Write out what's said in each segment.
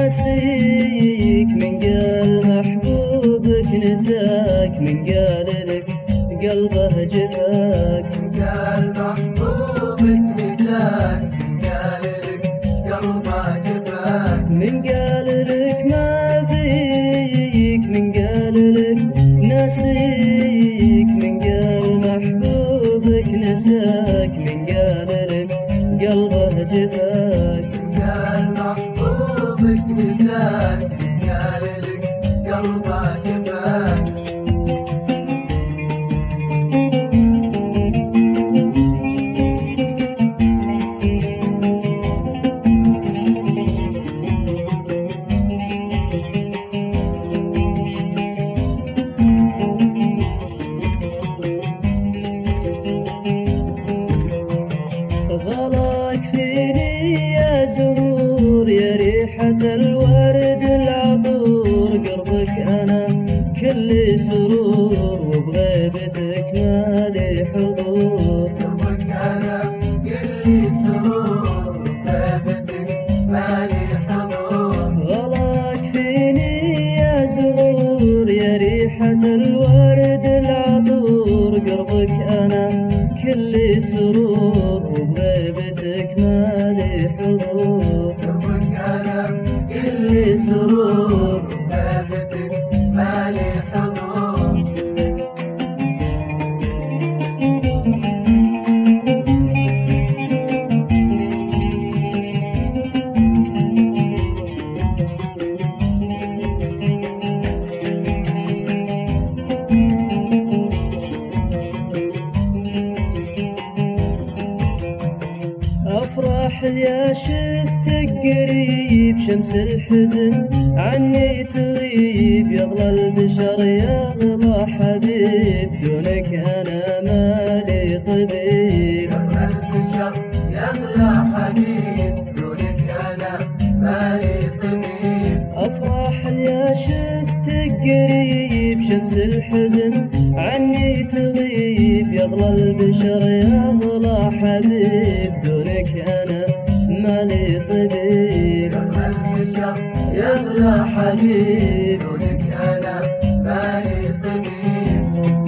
ناسيك من قال محبوبك نساك من قال لك قلبه جفاك من قال محبوبك نساك من قال لك قلبه جفاك من قال لك ما فيك من قال لك ناسيك من قال محبوبك نساك من قال لك قلبه جفاك من قال محبوبك نساك من قال لك قلبه جفاك غلاك فيني يا زهور يا ريحة الورد العطور قربك أنا كل سرور وبغيبتك مالي حضور قربك أنا كل سرور وبغيبتك مالي حضور غلاك فيني يا زهور يا ريحة الورد العطور قربك أنا كل سرور وبغيبتك مالي حضور قربك أنا كل سرور وبغيبتك مالي حضور أفرح يا شفتك قريب شمس الحزن عني تغيب يغلى البشر يغلى حبيب دونك أنا مالي طبيب يغلى البشر يغلى حبيب دونك أنا مالي طبيب أفرح يا شفتك قريب شمس الحزن عني تغيب يغلى البشر يغلى حبيب دونك أنا مالي طبيب يغلى البشر يغلى حبيب دونك أنا مالي طبيب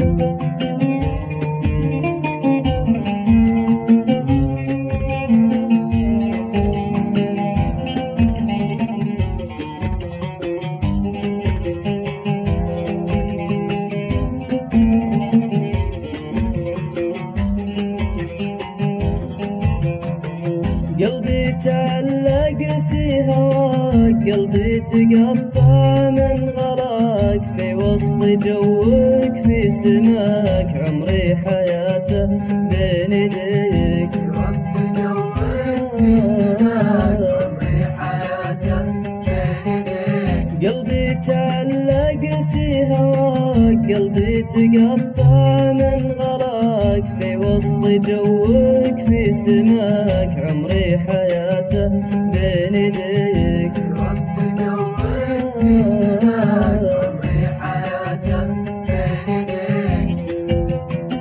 قلبي تعلق في هواك قلبي تقطع من غلاك في وسط جوك في سماك عمري حياته بين يديك في وسط جوك في سماك عمري حياته بين يديك قلبي تعلق في هواك قلبي تقطع من غلاك في وسط جوك في سماك عمري حياته بين يديك في وسط جوك في سماك عمري حياته بين يديك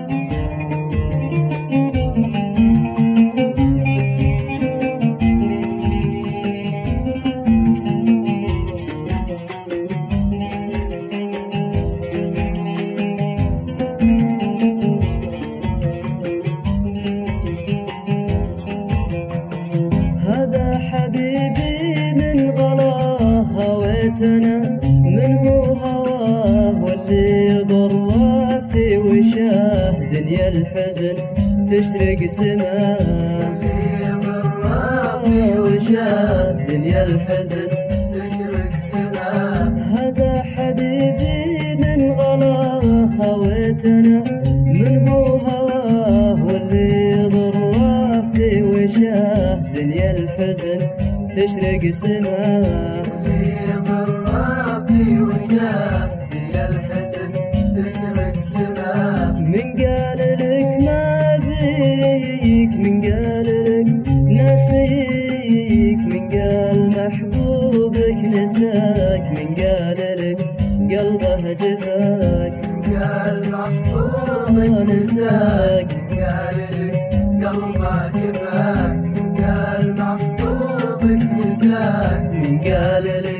هذا حبيبي من غلاه هويتنا من هو هواه واللي يضره في وشاه دنيا الحزن تشرق سماه وشاه دنيا الحزن تشرق سماه هذا حبيبي من غلاه هويتنا من هو هواه واللي يضره في وشاه دنيا الحزن تشرق سماه اللي ضرب في وشاه دنيا الحزن تشرق سماه من قال لك ما بيك من قال لك ناسيك من قال محبوبك نساك من قال لك قلبه جفاك قال محبوبك نساك قال لك قلبه جفاك قال محبوبك نساك قال لك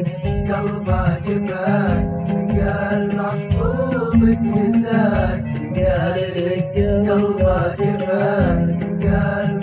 نساك من قال